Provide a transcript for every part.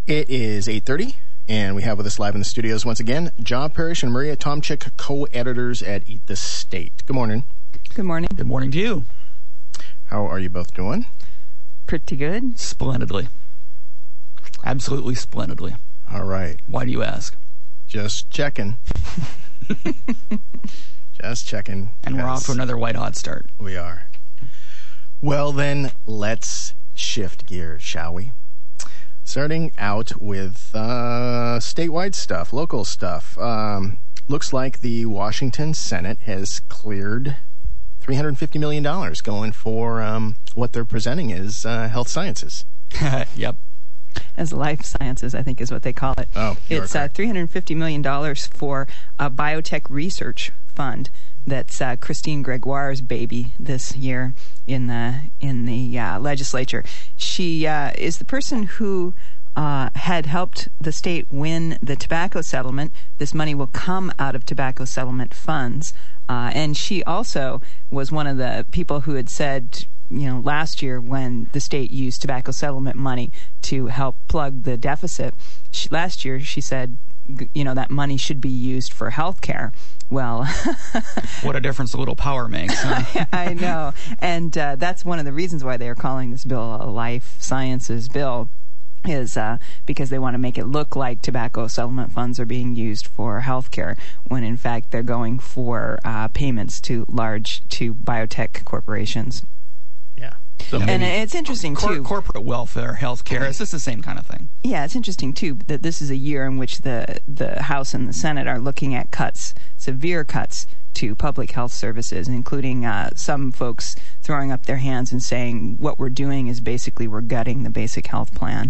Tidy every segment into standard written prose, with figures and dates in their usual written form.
It is 8:30, and we have with us live in the studios once again, John Parrish and Maria Tomczyk, co-editors at Eat the State. Good morning. Good morning. Good morning to you. How are you both doing? Pretty good. Splendidly. Absolutely splendidly. All right. Why do you ask? Just checking. Just checking. And we're off to another white-hot start. We are. Well, then, let's shift gears, shall we? Starting out with statewide stuff, local stuff. Looks like the Washington Senate has cleared $350 million going for what they're presenting as health sciences. Yep. As life sciences, I think is what they call it. Oh, it's $350 million for a biotech research fund. That's Christine Gregoire's baby this year in the legislature. She is the person who had helped the state win the tobacco settlement. This money will come out of tobacco settlement funds. And she also was one of the people who had said, last year when the state used tobacco settlement money to help plug the deficit, last year she said, that money should be used for health care. Well, what a difference a little power makes. Huh? I know. And that's one of the reasons why they are calling this bill a life sciences bill, is because they want to make it look like tobacco settlement funds are being used for health care, when in fact they're going for payments to biotech corporations. Yeah. So and it's interesting, too. Corporate welfare, health care, it's just the same kind of thing. Yeah, it's interesting, too, that this is a year in which the House and the Senate are looking at severe cuts to public health services, including some folks throwing up their hands and saying what we're doing is basically we're gutting the basic health plan.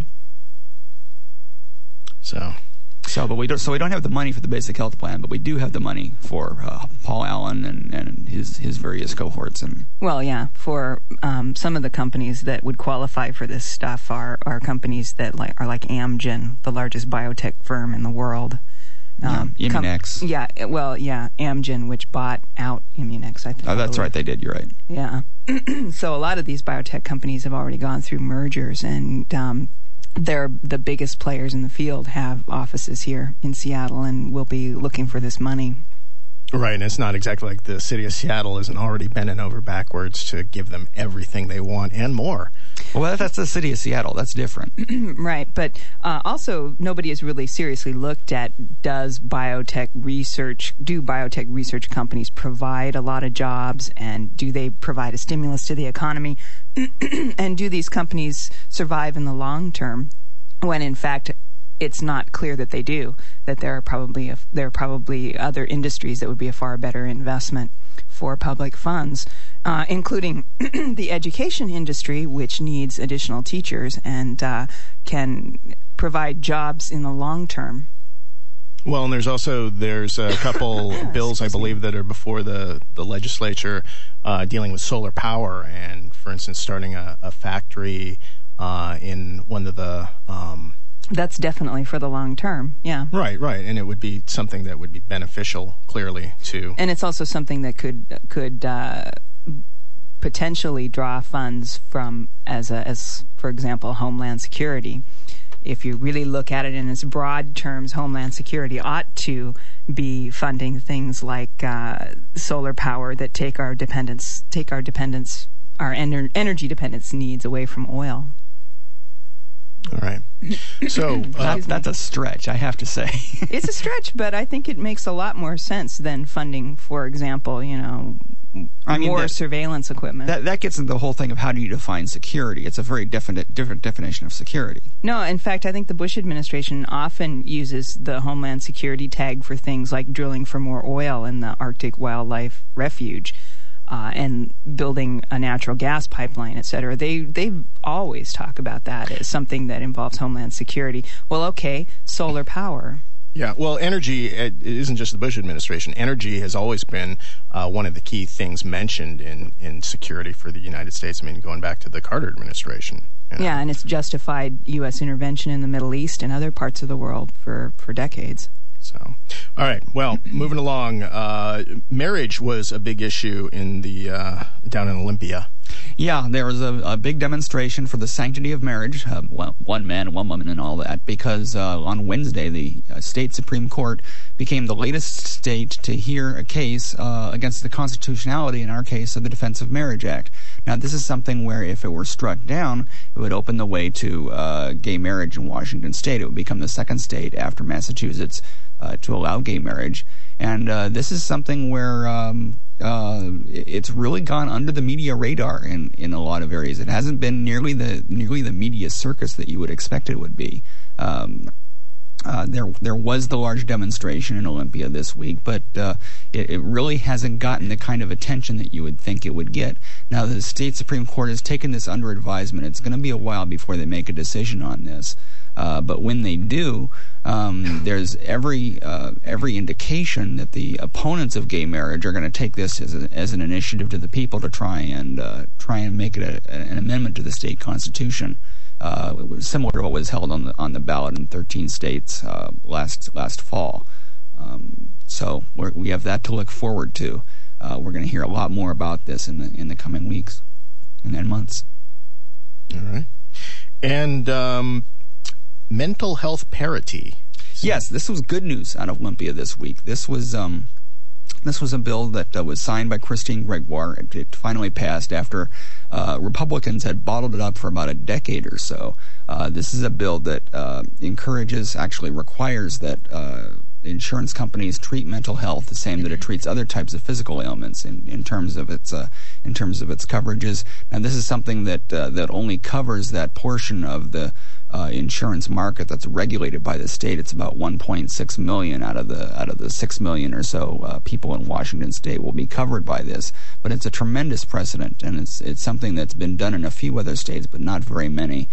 But we don't have the money for the basic health plan, but we do have the money for Paul Allen and his various cohorts. Well, yeah, for some of the companies that would qualify for this stuff are companies that are like Amgen, the largest biotech firm in the world. Immunex. Amgen, which bought out Immunex, I think. Oh, that's right, they did, you're right. Yeah. So a lot of these biotech companies have already gone through mergers, and they're the biggest players in the field, have offices here in Seattle, and will be looking for this money. Right, and it's not exactly like the city of Seattle isn't already bending over backwards to give them everything they want and more. Well, that's the city of Seattle. That's different. Right, but also nobody has really seriously looked at do biotech research companies provide a lot of jobs, and do they provide a stimulus to the economy, and do these companies survive in the long term, when in fact it's not clear that they do, that there are probably other industries that would be a far better investment for public funds, including the education industry, which needs additional teachers and can provide jobs in the long term. Well, and there's a couple bills, I believe, that are before the legislature dealing with solar power, and, for instance, starting a factory in one of the... That's definitely for the long term, yeah. Right, and it would be something that would be beneficial, clearly, to... And it's also something that could potentially draw funds from, as for example, Homeland Security. If you really look at it in its broad terms, Homeland Security ought to be funding things like solar power that take our energy dependence needs away from oil. All right. So that's a stretch, I have to say. It's a stretch, but I think it makes a lot more sense than funding, for example, more surveillance equipment. That gets into the whole thing of how do you define security. It's a very different definition of security. No, in fact, I think the Bush administration often uses the Homeland Security tag for things like drilling for more oil in the Arctic Wildlife Refuge. And building a natural gas pipeline, et cetera. They always talk about that as something that involves Homeland Security. Well, okay, solar power. Yeah, well, energy, it isn't just the Bush administration. Energy has always been one of the key things mentioned in security for the United States. I mean, going back to the Carter administration. Yeah, and it's justified U.S. intervention in the Middle East and other parts of the world for decades. So, all right. Well, moving along, marriage was a big issue in the down in Olympia. Yeah, there was a big demonstration for the sanctity of marriage, one man, one woman, and all that, because on Wednesday, the state Supreme Court became the latest state to hear a case against the constitutionality, in our case, of the Defense of Marriage Act. Now, this is something where if it were struck down, it would open the way to gay marriage in Washington state. It would become the second state after Massachusetts to allow gay marriage. And this is something where it's really gone under the media radar in a lot of areas. It hasn't been nearly the media circus that you would expect it would be. There was the large demonstration in Olympia this week, but it really hasn't gotten the kind of attention that you would think it would get. Now, the state Supreme Court has taken this under advisement. It's going to be a while before they make a decision on this. But when they do, there's every indication that the opponents of gay marriage are going to take this as an initiative to the people to try and make it an amendment to the state constitution, similar to what was held on the ballot in 13 states last fall. So we have that to look forward to. We're going to hear a lot more about this in the coming weeks and months. All right, and mental health parity. Yes, this was good news out of Olympia this week. This was a bill that was signed by Christine Gregoire. It finally passed after Republicans had bottled it up for about a decade or so. This is a bill that actually requires that insurance companies treat mental health the same that it treats other types of physical ailments in terms of its coverages. And this is something that only covers that portion of the insurance market that's regulated by the state. It's about 1.6 million out of the 6 million or so people in Washington state will be covered by this. But it's a tremendous precedent, and it's something that's been done in a few other states, but not very many.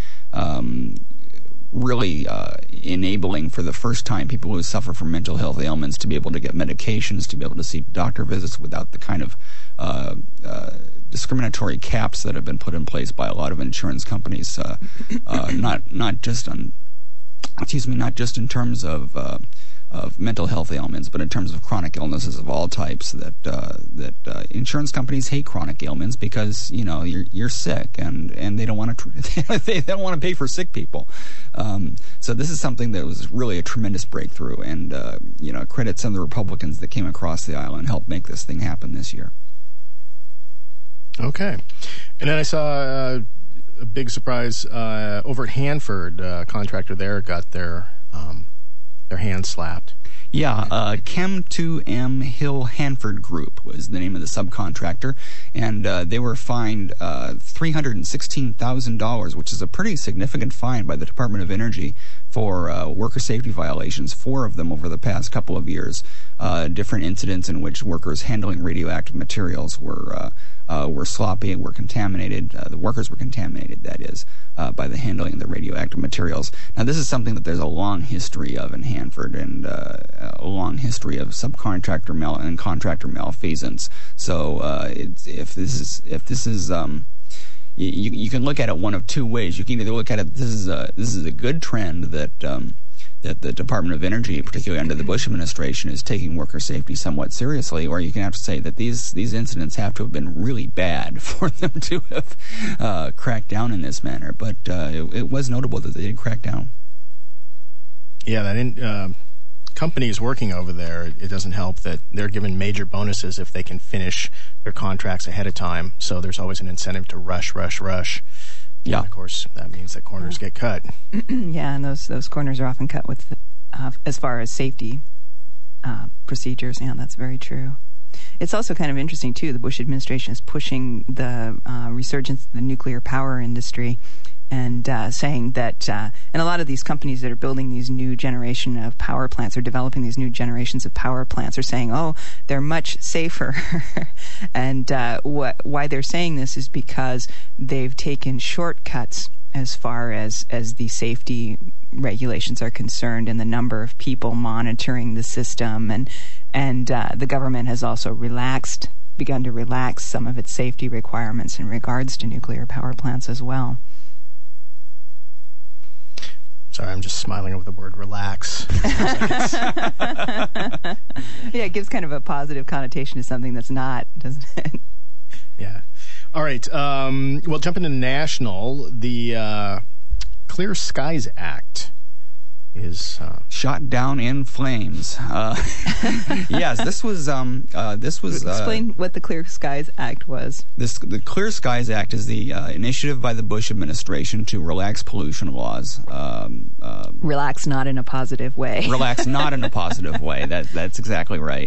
Really enabling for the first time people who suffer from mental health ailments to be able to get medications, to be able to seek doctor visits without the kind of discriminatory caps that have been put in place by a lot of insurance companies. Not just in terms of mental health ailments, but in terms of chronic illnesses of all types. That insurance companies hate chronic ailments because you're sick and they don't want to they don't want to pay for sick people. So this is something that was really a tremendous breakthrough, and credit some of the Republicans that came across the aisle and helped make this thing happen this year. Okay, and then I saw a big surprise over at Hanford. Contractor there got their hands slapped. Yeah, Chem2M Hill Hanford Group was the name of the subcontractor, and they were fined $316,000, which is a pretty significant fine by the Department of Energy for worker safety violations, 4 of them over the past couple of years. Different incidents in which workers handling radioactive materials were sloppy and were contaminated. The workers were contaminated, that is, by the handling of the radioactive materials. Now, this is something that there's a long history of in Hanford, and a long history of subcontractor and contractor malfeasance. So, if this is you can look at it one of two ways. You can either look at it this is a good trend that the Department of Energy, particularly under the Bush administration, is taking worker safety somewhat seriously, or you can have to say that these incidents have to have been really bad for them to have cracked down in this manner. But it was notable that they did crack down. Yeah, that companies working over there, it doesn't help that they're given major bonuses if they can finish their contracts ahead of time. So there's always an incentive to rush. Yeah, and of course that means that corners get cut. Yeah, and those corners are often cut with as far as safety procedures. Yeah, that's very true. It's also kind of interesting too. The Bush administration is pushing the resurgence of the nuclear power industry, and saying that, and a lot of these companies that are building these new generation of power plants or developing these new generations of power plants are saying, oh, they're much safer. And why they're saying this is because they've taken shortcuts as far as the safety regulations are concerned, and the number of people monitoring the system, and the government has also begun to relax some of its safety requirements in regards to nuclear power plants as well. Sorry, I'm just smiling over the word relax. Yeah, it gives kind of a positive connotation to something that's not, doesn't it? Yeah. All right. Well, jumping to national, the Clear Skies Act is shot down in flames. Yes, this was. Explain what the Clear Skies Act was. The Clear Skies Act is the initiative by the Bush administration to relax pollution laws. Relax, not in a positive way. Relax, not in a positive way. That's exactly right.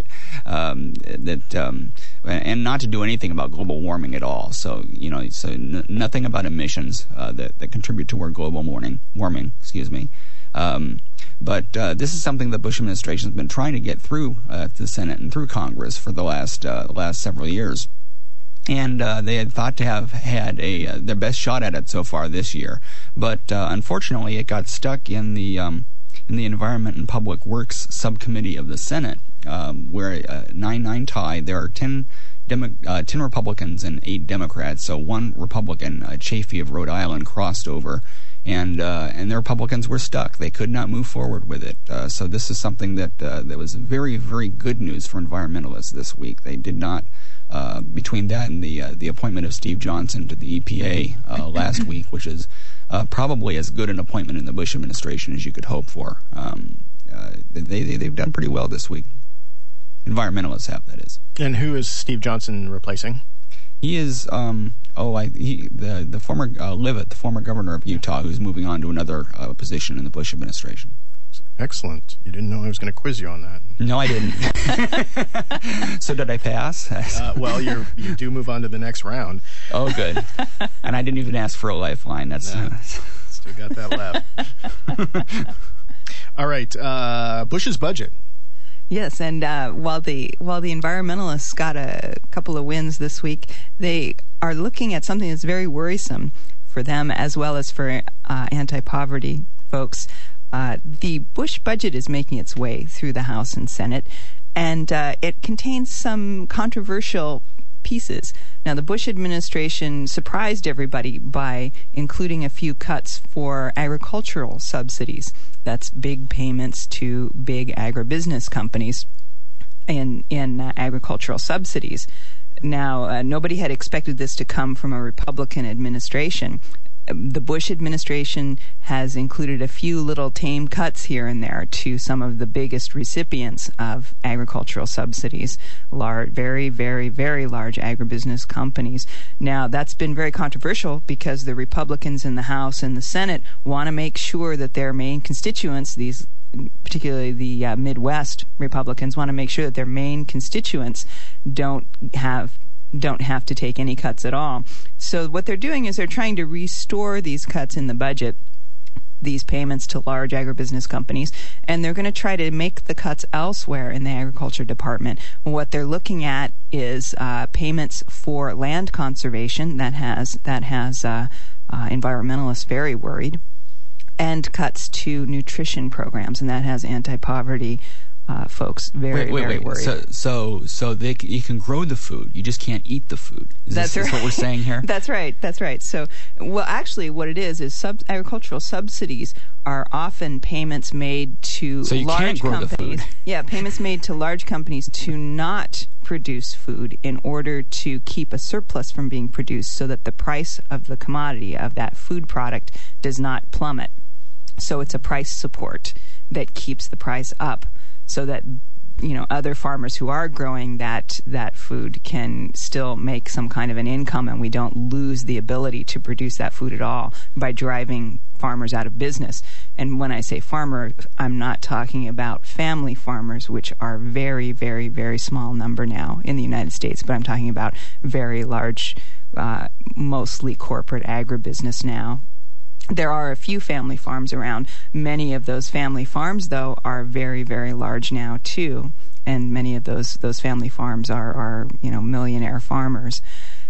And not to do anything about global warming at all. So nothing about emissions that contribute toward global warming. Excuse me. But this is something the Bush administration has been trying to get through to the Senate and through Congress for the last several years. And they had thought to have had their best shot at it so far this year. But unfortunately, it got stuck in the Environment and Public Works Subcommittee of the Senate, where 9-9 tie. There are 10 Republicans and 8 Democrats. So one Republican, Chafee of Rhode Island, crossed over. And the Republicans were stuck. They could not move forward with it. So this is something that was very, very good news for environmentalists this week. They did not, between that and the appointment of Steve Johnson to the EPA last week, which is probably as good an appointment in the Bush administration as you could hope for. They've done pretty well this week. Environmentalists have, that is. And who is Steve Johnson replacing? He is the former Leavitt, the former governor of Utah, who's moving on to another position in the Bush administration. Excellent. You didn't know I was going to quiz you on that. No, I didn't. So did I pass? Well, you do move on to the next round. Oh, good. And I didn't even ask for a lifeline. That's still got that left. All right. Bush's budget. Yes, and while the environmentalists got a couple of wins this week, they are looking at something that's very worrisome for them as well as for anti-poverty folks. The Bush budget is making its way through the House and Senate, and it contains some controversial pieces. Now, the Bush administration surprised everybody by including a few cuts for agricultural subsidies. That's big payments to big agribusiness companies in agricultural subsidies. Now, nobody had expected this to come from a Republican administration. The Bush administration has included a few little tame cuts here and there to some of the biggest recipients of agricultural subsidies, very, very, very large agribusiness companies. Now, that's been very controversial because the Republicans in the House and the Senate want to make sure that their main constituents, particularly the Midwest Republicans, want to make sure that their main constituents don't have to take any cuts at all. So what they're doing is they're trying to restore these cuts in the budget, these payments to large agribusiness companies, and they're going to try to make the cuts elsewhere in the Agriculture Department. What they're looking at is payments for land conservation that has environmentalists very worried, and cuts to nutrition programs, and that has anti-poverty folks very worried. So you can grow the food, you just can't eat the food. Is this what we're saying here? That's right. So, well, actually, what it is agricultural subsidies are often payments made to so you large can't grow companies. The food. Yeah, payments made to large companies to not produce food in order to keep a surplus from being produced, so that the price of the commodity of that food product does not plummet. So it's a price support that keeps the price up, so that other farmers who are growing that food can still make some kind of an income, and we don't lose the ability to produce that food at all by driving farmers out of business. And when I say farmer, I'm not talking about family farmers, which are very, very, very small number now in the United States, but I'm talking about very large, mostly corporate agribusiness now. There are a few family farms around. Many of those family farms, though, are very, very large now, too. And many of those family farms are millionaire farmers.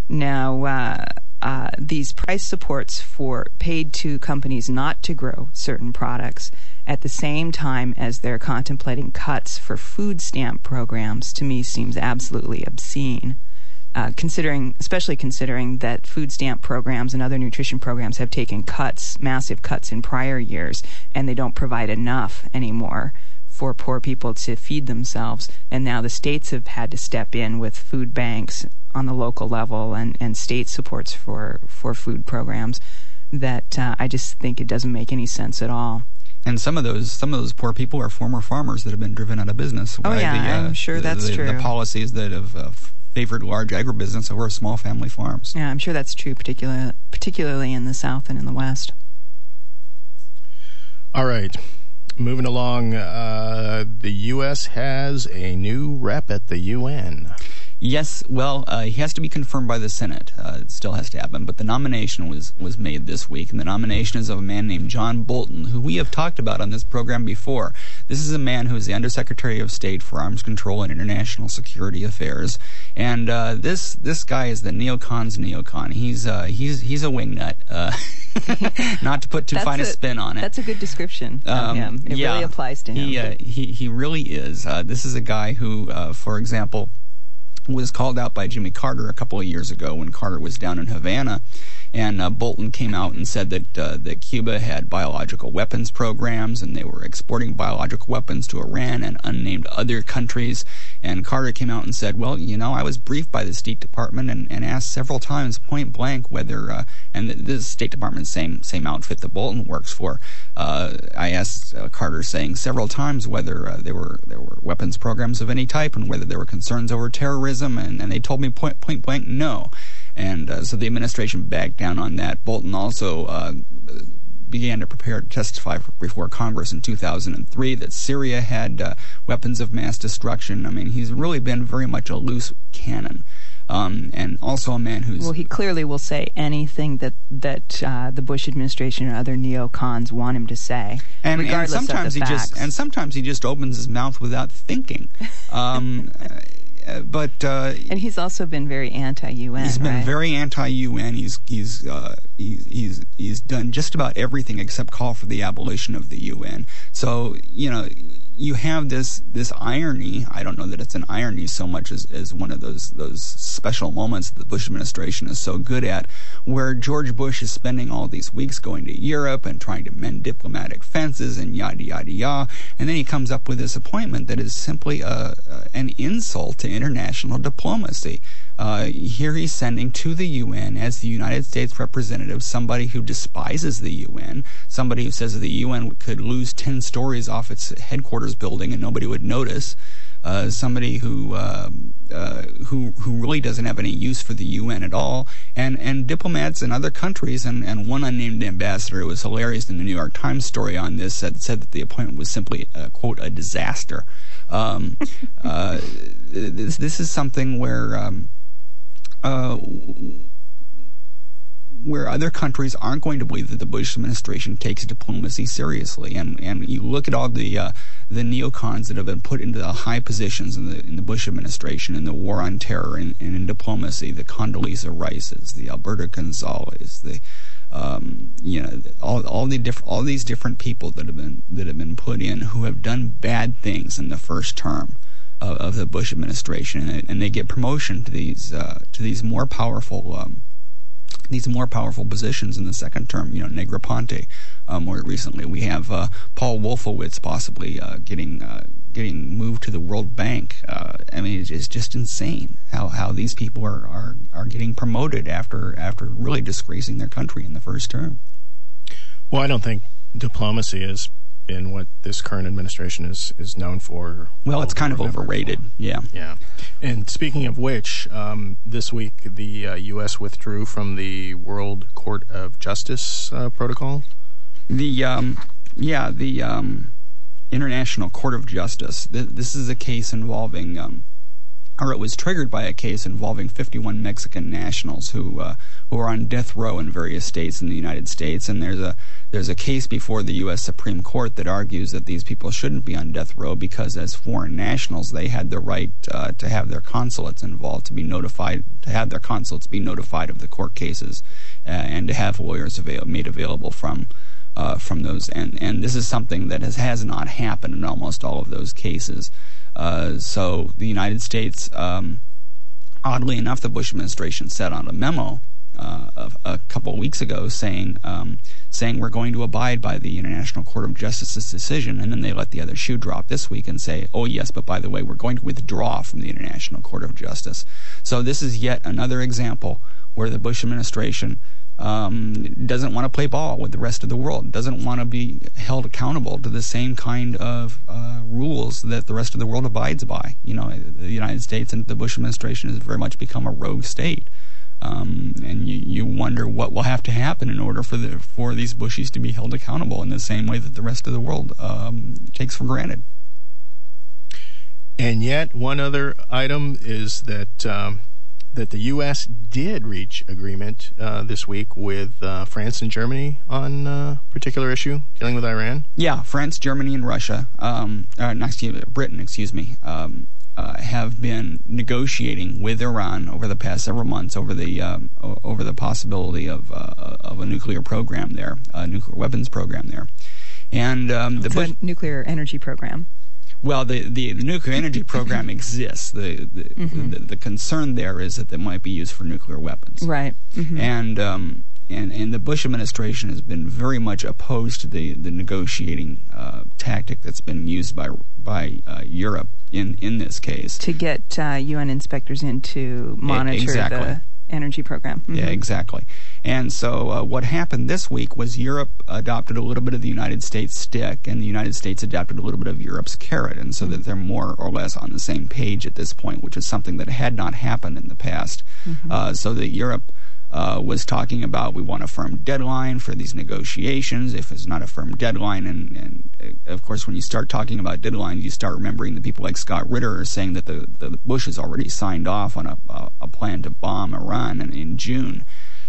Now, these price supports paid to companies not to grow certain products at the same time as they're contemplating cuts for food stamp programs, to me seems absolutely obscene. Especially considering that food stamp programs and other nutrition programs have taken massive cuts in prior years, and they don't provide enough anymore for poor people to feed themselves. And now the states have had to step in with food banks on the local level and state supports for food programs that I just think it doesn't make any sense at all. And some of those poor people are former farmers that have been driven out of business. Oh, yeah, I'm sure that's true. The policies that have favored large agribusiness over small family farms. Yeah, I'm sure that's true, particularly in the South and in the West. All right. Moving along, the U.S. has a new rep at the UN. Yes, well, he has to be confirmed by the Senate. It still has to happen, but the nomination was made this week, and the nomination is of a man named John Bolton, who we have talked about on this program before. This is a man who is the Undersecretary of State for Arms Control and International Security Affairs, and this guy is the neocon's neocon. He's a wingnut. Not to put too fine a spin on it. That's a good description of him. It really applies to him. He really is. This is a guy who, for example, was called out by Jimmy Carter a couple of years ago when Carter was down in Havana, and Bolton came out and said that Cuba had biological weapons programs and they were exporting biological weapons to Iran and unnamed other countries. And Carter came out and said, well, I was briefed by the State Department and asked several times point blank whether, and this State Department, same outfit that Bolton works for, I asked Carter saying several times whether there were weapons programs of any type and whether there were concerns over terrorism, and they told me point blank no. And so the administration backed down on that. Bolton also began to prepare to testify before Congress in 2003 that Syria had weapons of mass destruction. I mean, he's really been very much a loose cannon. And also a man who's... Well, he clearly will say anything that the Bush administration and other neocons want him to say, regardless of the facts. And sometimes he just opens his mouth without thinking. And he's also been very anti-UN. He's been very anti-UN. He's done just about everything except call for the abolition of the UN. So you have this irony. I don't know that it's an irony so much as one of those special moments that the Bush administration is so good at, where George Bush is spending all these weeks going to Europe and trying to mend diplomatic fences and yada yada yada, and then he comes up with this appointment that is simply an insult to international diplomacy. Here he's sending to the UN as the United States representative somebody who despises the UN, somebody who says that the UN could lose 10 stories off its headquarters building and nobody would notice, somebody who really doesn't have any use for the UN at all, and diplomats in other countries, and one unnamed ambassador, it was hilarious in the New York Times story on this, said that the appointment was simply, quote, a disaster. This is something where other countries aren't going to believe that the Bush administration takes diplomacy seriously, and you look at all the neocons that have been put into the high positions in the Bush administration in the war on terror and in diplomacy, the Condoleezza Rices, the Alberto Gonzales, the all these different people that have been put in who have done bad things in the first term of the Bush administration, and they get promotion to these more powerful positions in the second term. Negroponte. More recently, we have Paul Wolfowitz possibly getting moved to the World Bank. I mean, it's just insane how these people are getting promoted after really disgracing their country in the first term. Well, I don't think diplomacy is in what this current administration is known for. Well, it's kind of overrated. Yeah. And speaking of which, this week the U.S. withdrew from the World Court of Justice protocol. The International Court of Justice. This is a case involving, or it was triggered by a case involving 51 Mexican nationals who are on death row in various states in the United States, and there's a case before the U.S. Supreme Court that argues that these people shouldn't be on death row because as foreign nationals they had the right to have their consulates involved, to have their consulates be notified of the court cases, and to have lawyers made available from those, and this is something that has not happened in almost all of those cases. So the United States, oddly enough, the Bush administration sent out a memo a couple of weeks ago saying we're going to abide by the International Court of Justice's decision, and then they let the other shoe drop this week and say, oh yes, but by the way, we're going to withdraw from the International Court of Justice. So this is yet another example where the Bush administration doesn't want to play ball with the rest of the world, doesn't want to be held accountable to the same kind of rules that the rest of the world abides by. You know, the United States and the Bush administration has very much become a rogue state. And you wonder what will have to happen in order for these Bushies to be held accountable in the same way that the rest of the world takes for granted. And yet, one other item is that the U.S. did reach agreement this week with France and Germany on a particular issue dealing with Iran. Yeah, France, Germany, and Russia, Britain, have been negotiating with Iran over the past several months over the possibility of a nuclear program there, a nuclear weapons program there, and the nuclear energy program. Well, the nuclear energy program exists. The concern there is that it might be used for nuclear weapons. Right. Mm-hmm. And the Bush administration has been very much opposed to the negotiating tactic that's been used by Europe in this case. To get UN inspectors in to monitor the energy program. Mm-hmm. Yeah, exactly. And so what happened this week was Europe adopted a little bit of the United States stick, and the United States adopted a little bit of Europe's carrot, and so that they're more or less on the same page at this point, which is something that had not happened in the past. Mm-hmm. So that Europe was talking about, we want a firm deadline for these negotiations. If it's not a firm deadline, and of course when you start talking about deadlines, you start remembering that people like Scott Ritter are saying that the Bush has already signed off on a plan to bomb Iran in June.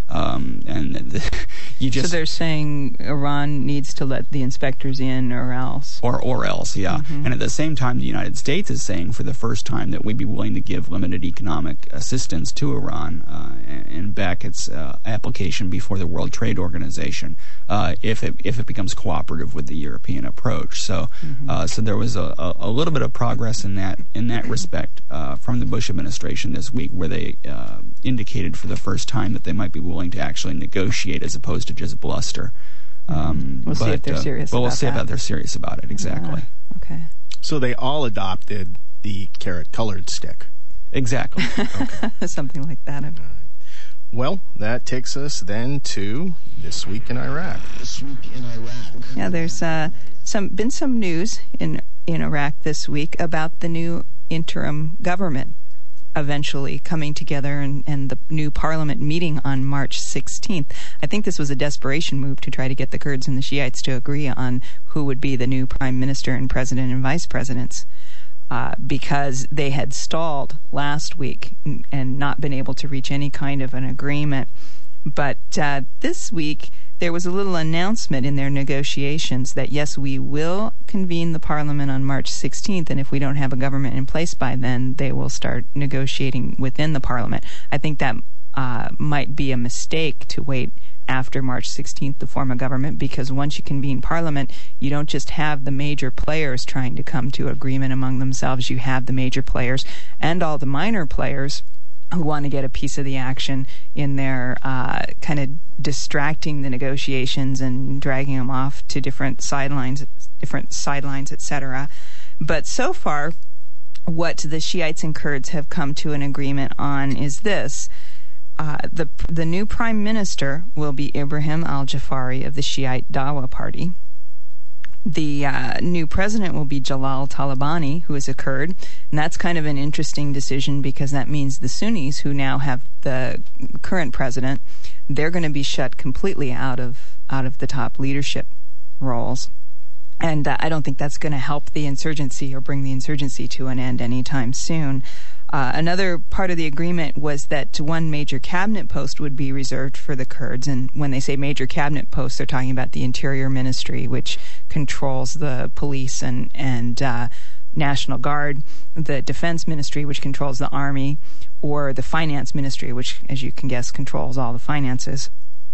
So they're saying Iran needs to let the inspectors in, or else. Or else, yeah. Mm-hmm. And at the same time, the United States is saying for the first time that we'd be willing to give limited economic assistance to Iran and back its application before the World Trade Organization if it becomes cooperative with the European approach. So, so there was a little bit of progress in that respect from the Bush administration this week, where they indicated for the first time that they might be willing to actually negotiate as opposed to just bluster. We'll see if they're serious about that. We'll see if they're serious about it, exactly. Okay. So they all adopted the carrot-colored stick. Exactly. Okay. Something like that. All right. Well, that takes us then to This Week in Iraq. This Week in Iraq. Yeah, there's been some news in Iraq this week about the new interim government eventually coming together and the new parliament meeting on March 16th. I think this was a desperation move to try to get the Kurds and the Shiites to agree on who would be the new prime minister and president and vice presidents, because they had stalled last week and not been able to reach any kind of an agreement. But this week, there was a little announcement in their negotiations that, yes, we will convene the parliament on March 16th, and if we don't have a government in place by then, they will start negotiating within the parliament. I think that might be a mistake to wait after March 16th to form a government, because once you convene parliament, you don't just have the major players trying to come to agreement among themselves. You have the major players and all the minor players who want to get a piece of the action in their kind of distracting the negotiations and dragging them off to different sidelines, etc. But so far, what the Shiites and Kurds have come to an agreement on is this. The new prime minister will be Ibrahim al-Jafari of the Shiite Dawa party. The new president will be Jalal Talabani, who is a Kurd, and that's kind of an interesting decision because that means the Sunnis, who now have the current president, they're going to be shut completely out of the top leadership roles. And I don't think that's going to help the insurgency or bring the insurgency to an end anytime soon. Another part of the agreement was that one major cabinet post would be reserved for the Kurds. And when they say major cabinet posts, they're talking about the Interior Ministry, which controls the police and National Guard, the Defense Ministry, which controls the Army, or the Finance Ministry, which, as you can guess, controls all the finances.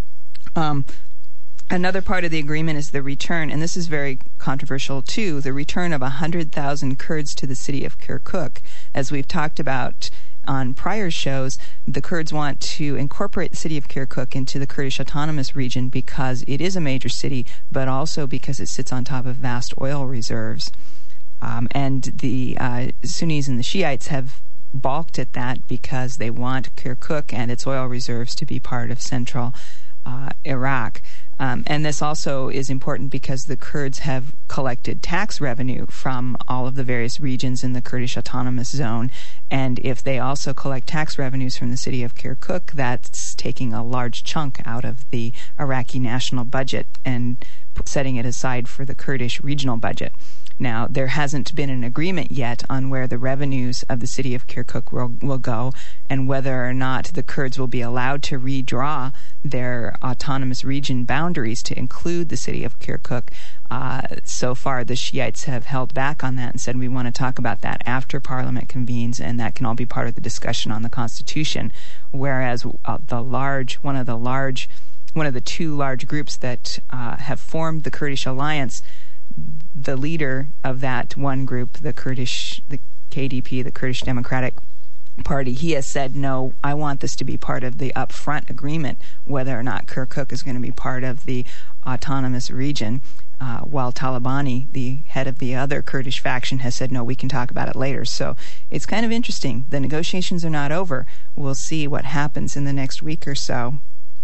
Another part of the agreement is the return, and this is very controversial too, the return of 100,000 Kurds to the city of Kirkuk. As we've talked about, on prior shows, the Kurds want to incorporate the city of Kirkuk into the Kurdish Autonomous Region because it is a major city, but also because it sits on top of vast oil reserves. And the Sunnis and the Shiites have balked at that because they want Kirkuk and its oil reserves to be part of central Iraq. And this also is important because the Kurds have collected tax revenue from all of the various regions in the Kurdish Autonomous Zone. And if they also collect tax revenues from the city of Kirkuk, that's taking a large chunk out of the Iraqi national budget and setting it aside for the Kurdish regional budget. Now, there hasn't been an agreement yet on where the revenues of the city of Kirkuk will go and whether or not the Kurds will be allowed to redraw their autonomous region boundaries to include the city of Kirkuk. So far, the Shiites have held back on that and said we want to talk about that after Parliament convenes, and that can all be part of the discussion on the Constitution. Whereas one of the two large groups that have formed the Kurdish alliance, the leader of that one group, the KDP, the Kurdish Democratic Party, he has said, no, I want this to be part of the upfront agreement, whether or not Kirkuk is going to be part of the autonomous region, while Talabani, the head of the other Kurdish faction, has said, no, we can talk about it later. So it's kind of interesting. The negotiations are not over. We'll see what happens in the next week or so.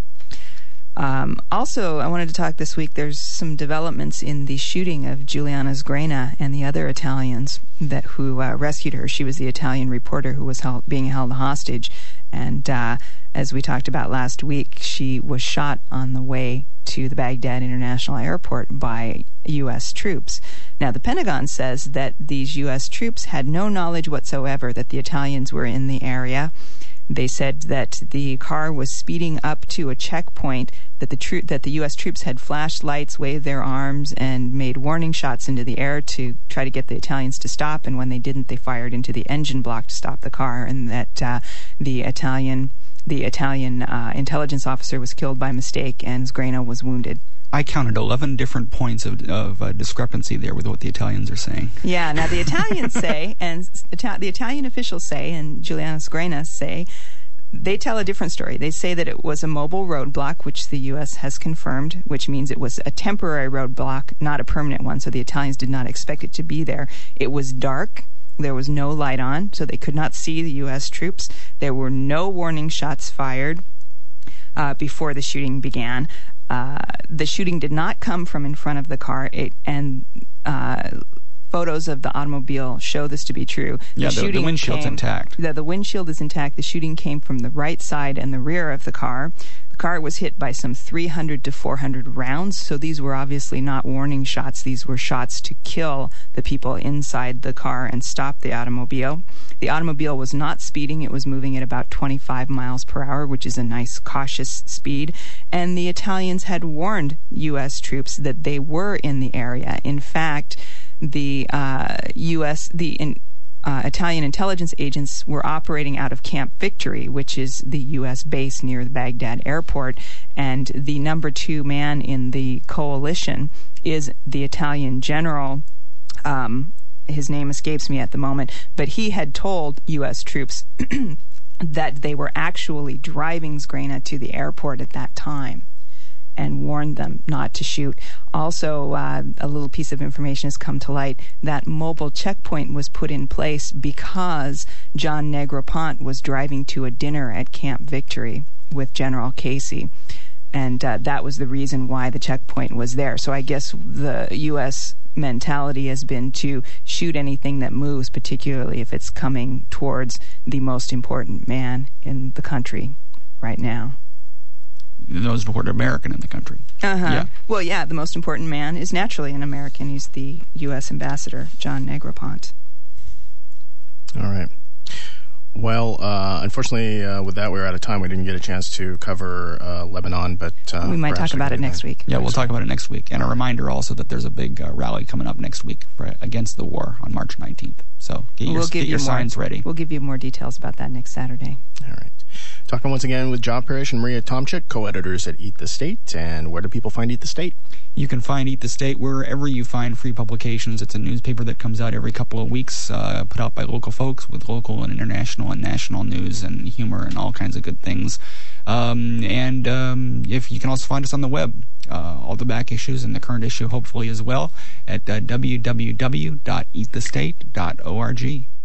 Also, I wanted to talk this week, there's some developments in the shooting of Giuliana Sgrena and the other Italians who rescued her. She was the Italian reporter who was being held hostage. And as we talked about last week, she was shot on the way to the Baghdad International Airport by U.S. troops. Now, the Pentagon says that these U.S. troops had no knowledge whatsoever that the Italians were in the area. They said that the car was speeding up to a checkpoint, that the U.S. troops had flashed lights, waved their arms, and made warning shots into the air to try to get the Italians to stop, and when they didn't, they fired into the engine block to stop the car, and that the Italian intelligence officer was killed by mistake, and Sgrena was wounded. I counted 11 different points of discrepancy there with what the Italians are saying. Yeah, now the Italians say, and the Italian officials say, and Giuliana Sgrena say, they tell a different story. They say that it was a mobile roadblock, which the U.S. has confirmed, which means it was a temporary roadblock, not a permanent one, so the Italians did not expect it to be there. It was dark. There was no light on, so they could not see the U.S. troops. There were no warning shots fired before the shooting began. The shooting did not come from in front of the car, and photos of the automobile show this to be true. Yeah, the windshield's intact. The windshield is intact. The shooting came from the right side and the rear of the car. The car was hit by some 300 to 400 rounds, so these were obviously not warning shots. These were shots to kill the people inside the car and stop the automobile. The automobile was not speeding. It was moving at about 25 miles per hour, which is a nice, cautious speed. And the Italians had warned U.S. troops that they were in the area. In fact, the Italian intelligence agents were operating out of Camp Victory, which is the U.S. base near the Baghdad airport, and the number 2 man in the coalition is the Italian general. His name escapes me at the moment, but he had told U.S. troops that they were actually driving Sgrena to the airport at that time and warned them not to shoot. Also, a little piece of information has come to light. That mobile checkpoint was put in place because John Negroponte was driving to a dinner at Camp Victory with General Casey. And that was the reason why the checkpoint was there. So I guess the U.S. mentality has been to shoot anything that moves, particularly if it's coming towards the most important man in the country right now. The most important American in the country. Yeah. Well, yeah, the most important man is naturally an American. He's the U.S. ambassador, John Negroponte. All right. Well, unfortunately, with that, we're out of time. We didn't get a chance to cover Lebanon, but we might talk about it next week. Yeah, we'll talk about it next week. And a reminder also that there's a big rally coming up next week against the war on March 19th. So get your signs ready. We'll give you more details about that next Saturday. All right. Talking once again with John Parrish and Maria Tomchik, co-editors at Eat the State. And where do people find Eat the State? You can find Eat the State wherever you find free publications. It's a newspaper that comes out every couple of weeks, put out by local folks with local and international and national news and humor and all kinds of good things. If you can also find us on the web, all the back issues and the current issue hopefully as well at www.eatthestate.org.